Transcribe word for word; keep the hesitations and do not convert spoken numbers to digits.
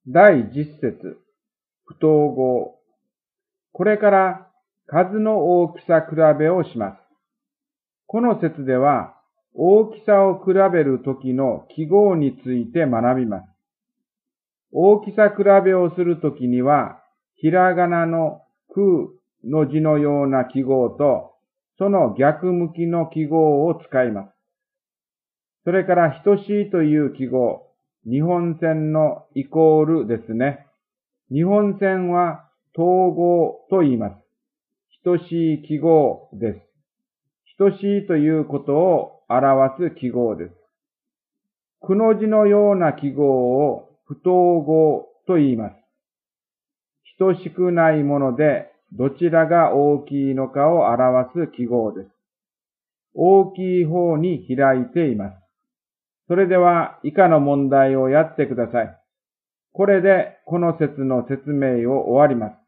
第十節、不等号。これから数の大きさ比べをします。この節では、大きさを比べるときの記号について学びます。大きさ比べをするときには、ひらがなのくの字のような記号と、その逆向きの記号を使います。それから、等しいという記号、日本線のイコールですね。日本線は等号と言います。等しい記号です。等しいということを表す記号です。くの字のような記号を不等号と言います。等しくないもので、どちらが大きいのかを表す記号です。大きい方に開いています。それでは以下の問題をやってください。これでこの説の説明を終わります。